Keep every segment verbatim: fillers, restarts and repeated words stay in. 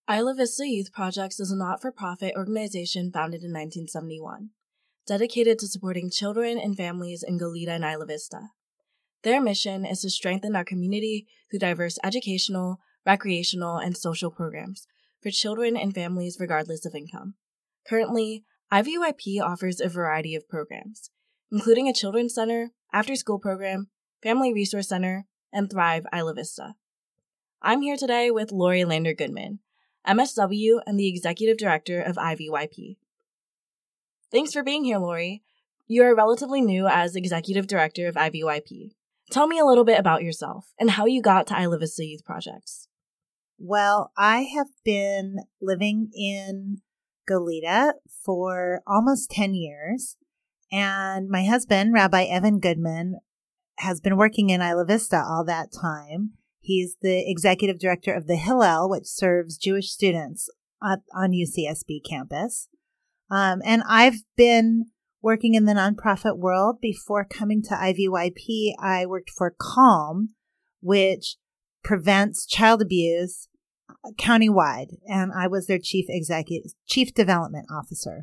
Isla Vista Youth Projects is a not-for-profit organization founded in nineteen seventy-one, dedicated to supporting children and families in Goleta and Isla Vista. Their mission is to strengthen our community through diverse educational, recreational, and social programs for children and families regardless of income. Currently, I V Y P offers a variety of programs, including a children's center, after-school program, family resource center, and Thrive Isla Vista. I'm here today with Lori Lander Goodman, M S W and the Executive Director of I V Y P. Thanks for being here, Lori. You are relatively new as Executive Director of I V Y P. Tell me a little bit about yourself and how you got to Isla Vista Youth Projects. Well, I have been living in Goleta for almost ten years, and my husband, Rabbi Evan Goodman, has been working in Isla Vista all that time. He's the executive director of the Hillel, which serves Jewish students on, on U C S B campus. Um, and I've been working in the nonprofit world. Before coming to I V Y P, I worked for CALM, which prevents child abuse countywide, and I was their chief executive, chief development officer.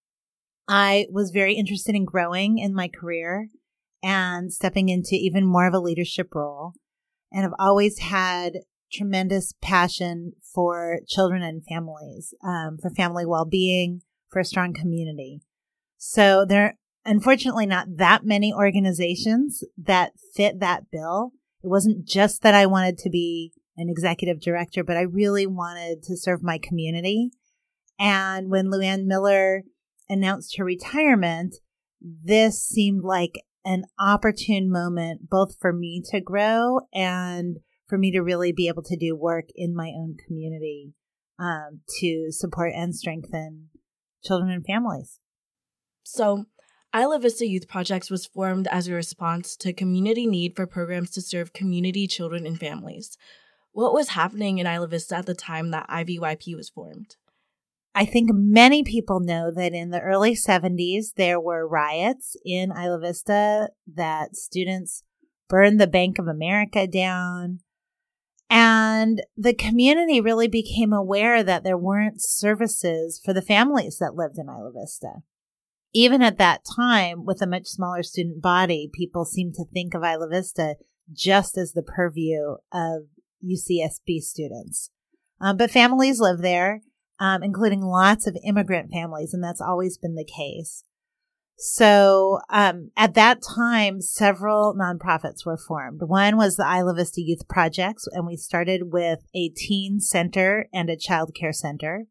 I was very interested in growing in my career and stepping into even more of a leadership role. And I've always had tremendous passion for children and families, um, for family well-being, for a strong community. So there are unfortunately not that many organizations that fit that bill. It wasn't just that I wanted to be an executive director, but I really wanted to serve my community. And when Luann Miller announced her retirement, this seemed like an opportune moment both for me to grow and for me to really be able to do work in my own community um, to support and strengthen children and families. So, Isla Vista Youth Projects was formed as a response to community need for programs to serve community children and families. What was happening in Isla Vista at the time that I V Y P was formed? I think many people know that in the early seventies, there were riots in Isla Vista, that students burned the Bank of America down. And the community really became aware that there weren't services for the families that lived in Isla Vista. Even at that time, with a much smaller student body, people seemed to think of Isla Vista just as the purview of U C S B students. Um, but families live there. Um, including lots of immigrant families, and that's always been the case. So um, at that time, several nonprofits were formed. One was the Isla Vista Youth Projects, and we started with a teen center and a child care center.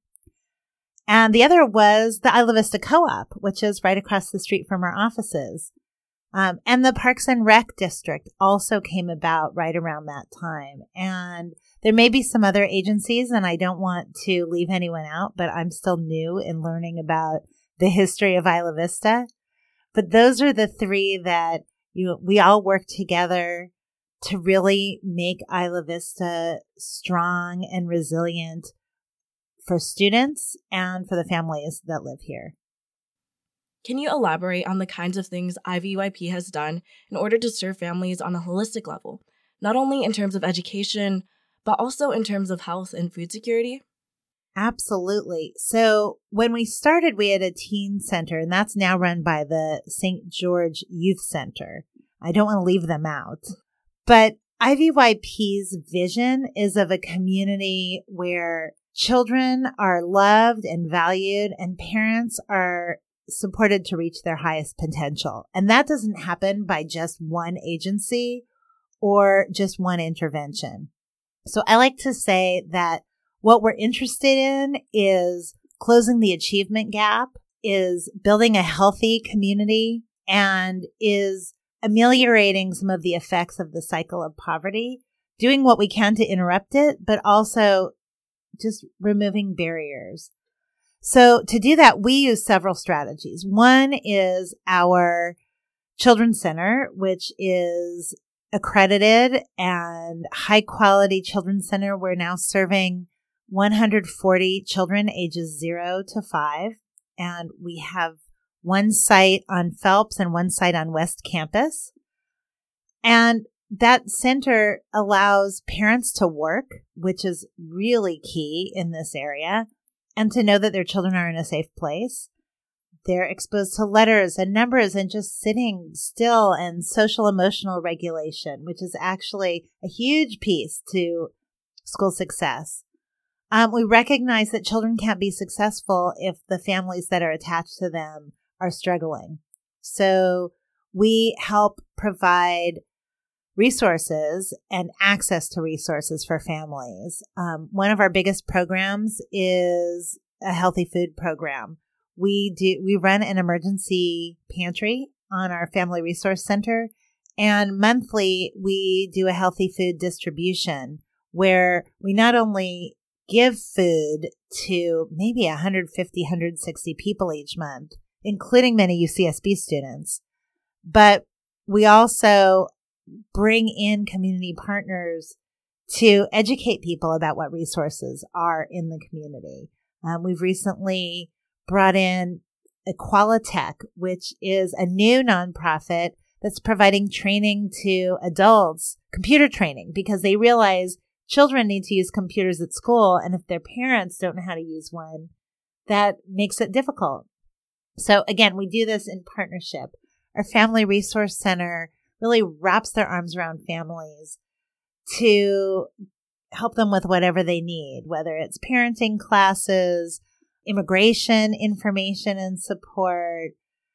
And the other was the Isla Vista Co-op, which is right across the street from our offices. Um, and the Parks and Rec District also came about right around that time. And there may be some other agencies, and I don't want to leave anyone out, but I'm still new in learning about the history of Isla Vista. But those are the three that you know, we all work together to really make Isla Vista strong and resilient for students and for the families that live here. Can you elaborate on the kinds of things I V Y P has done in order to serve families on a holistic level, not only in terms of education, but also in terms of health and food security? Absolutely. So when we started, we had a teen center, and that's now run by the Saint George Youth Center. I don't want to leave them out. But I V Y P's vision is of a community where children are loved and valued, and parents are supported to reach their highest potential. And that doesn't happen by just one agency or just one intervention. So I like to say that what we're interested in is closing the achievement gap, is building a healthy community, and is ameliorating some of the effects of the cycle of poverty, doing what we can to interrupt it, but also just removing barriers. So to do that, we use several strategies. One is our Children's Center, which is accredited and high quality children's center. We're now serving one hundred forty children ages zero to five. And we have one site on Phelps and one site on West Campus. And that center allows parents to work, which is really key in this area, and to know that their children are in a safe place. They're exposed to letters and numbers and just sitting still, and social emotional regulation, which is actually a huge piece to school success. Um, we recognize that children can't be successful if the families that are attached to them are struggling. So we help provide resources and access to resources for families. Um, one of our biggest programs is a healthy food program. We do, we run an emergency pantry on our Family Resource Center, and monthly we do a healthy food distribution where we not only give food to maybe one hundred fifty, one hundred sixty people each month, including many U C S B students, but we also bring in community partners to educate people about what resources are in the community. Um, we've recently brought in Equalitech, which is a new nonprofit that's providing training to adults, computer training, because they realize children need to use computers at school, and if their parents don't know how to use one, that makes it difficult. So again, we do this in partnership. Our Family Resource Center really wraps their arms around families to help them with whatever they need, whether it's parenting classes, immigration information and support,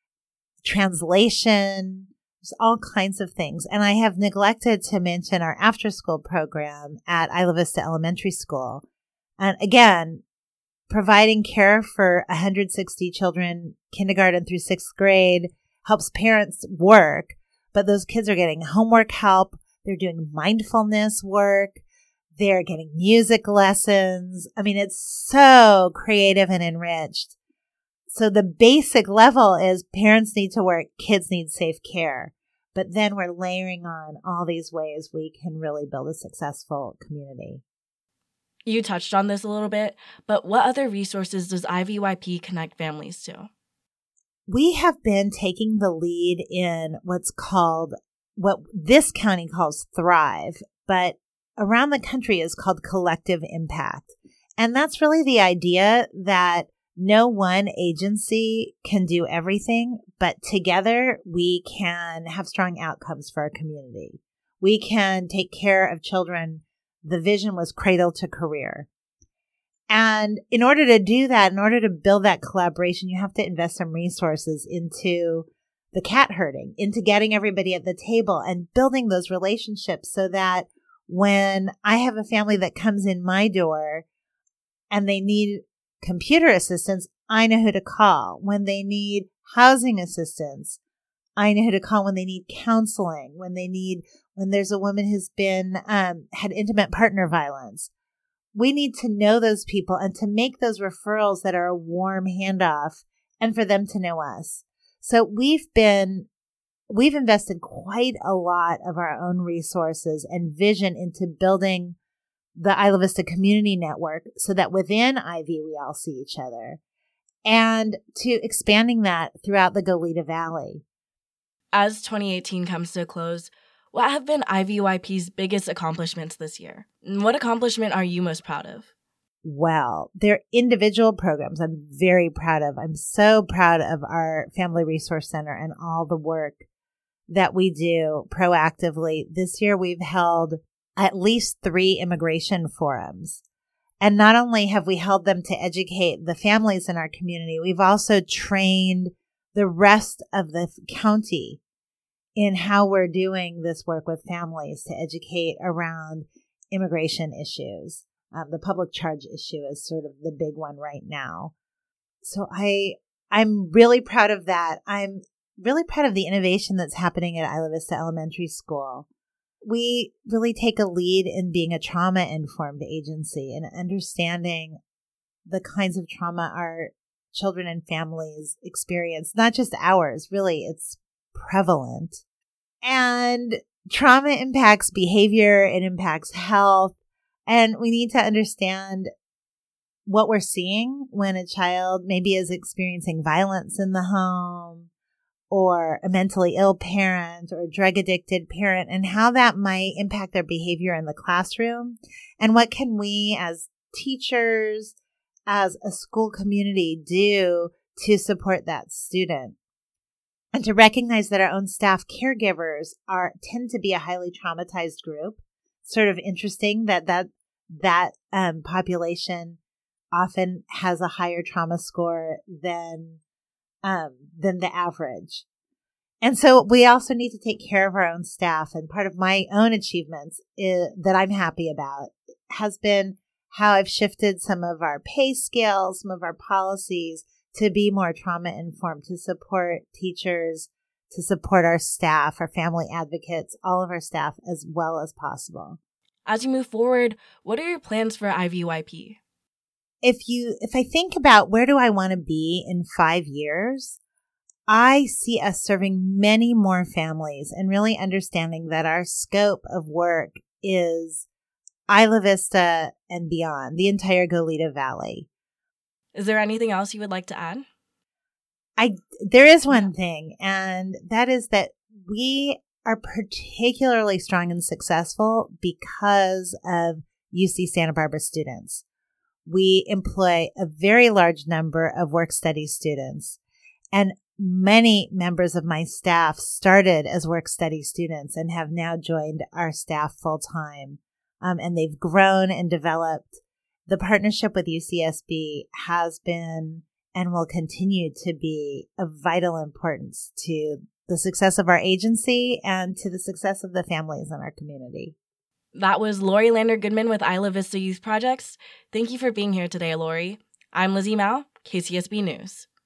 translation, there's all kinds of things. And I have neglected to mention our after-school program at Isla Vista Elementary School. And again, providing care for one hundred sixty children, kindergarten through sixth grade, helps parents work, but those kids are getting homework help. They're doing mindfulness work. They're getting music lessons. I mean, it's so creative and enriched. So the basic level is parents need to work, kids need safe care. But then we're layering on all these ways we can really build a successful community. You touched on this a little bit, but what other resources does I V Y P connect families to? We have been taking the lead in what's called, what this county calls Thrive, but around the country is called Collective Impact. And that's really the idea that no one agency can do everything, but together we can have strong outcomes for our community. We can take care of children. The vision was cradle to career. And in order to do that, in order to build that collaboration, you have to invest some resources into the cat herding, into getting everybody at the table and building those relationships so that when I have a family that comes in my door and they need computer assistance, I know who to call. When they need housing assistance, I know who to call. When they need counseling, when they need, when there's a woman who's been, um, had intimate partner violence, we need to know those people and to make those referrals that are a warm handoff and for them to know us. So we've been We've invested quite a lot of our own resources and vision into building the Isla Vista Community Network so that within I V we all see each other, and to expanding that throughout the Goleta Valley. As twenty eighteen comes to a close, what have been I V Y P's biggest accomplishments this year? And what accomplishment are you most proud of? Well, they're individual programs I'm very proud of. I'm so proud of our Family Resource Center and all the work that we do proactively. This year we've held at least three immigration forums. And not only have we held them to educate the families in our community, we've also trained the rest of the county in how we're doing this work with families to educate around immigration issues. Um, the public charge issue is sort of the big one right now. So I, I'm really proud of that. I'm really proud of the innovation that's happening at Isla Vista Elementary School. We really take a lead in being a trauma-informed agency and understanding the kinds of trauma our children and families experience, not just ours, really, it's prevalent. And trauma impacts behavior, it impacts health, and we need to understand what we're seeing when a child maybe is experiencing violence in the home, or a mentally ill parent or a drug addicted parent, and how that might impact their behavior in the classroom. And what can we as teachers, as a school community do to support that student? And to recognize that our own staff caregivers are tend to be a highly traumatized group. Sort of interesting that that, that um, population often has a higher trauma score than um, than the average. And so we also need to take care of our own staff. And part of my own achievements is, that I'm happy about has been how I've shifted some of our pay scales, some of our policies to be more trauma informed, to support teachers, to support our staff, our family advocates, all of our staff as well as possible. As you move forward, what are your plans for I V Y P? If you, if I think about where do I want to be in five years, I see us serving many more families and really understanding that our scope of work is Isla Vista and beyond, the entire Goleta Valley. Is there anything else you would like to add? I, there is one thing, and that is that we are particularly strong and successful because of U C Santa Barbara students. We employ a very large number of work study students, and many members of my staff started as work study students and have now joined our staff full time. Um, and they've grown and developed. The partnership with U C S B has been and will continue to be of vital importance to the success of our agency and to the success of the families in our community. That was Lori Lander Goodman with Isla Vista Youth Projects. Thank you for being here today, Lori. I'm Lizzie Mao, K C S B News.